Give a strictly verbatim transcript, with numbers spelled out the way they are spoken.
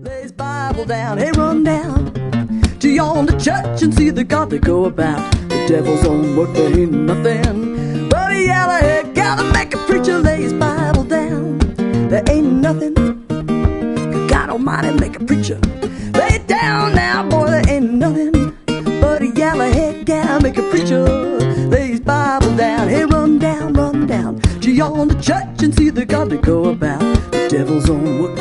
Lay his Bible down, hey, run down to yonder church and see the God they go about. The devil's own work, there ain't nothing but a yellow-haired gal to make a preacher lay his Bible down. There ain't nothing, God Almighty, make a preacher lay it down now, boy. There ain't nothing but a yellow-haired gal make a preacher lay his Bible down. Hey, run down, run down to yonder church and see the God they go about. The devil's own work,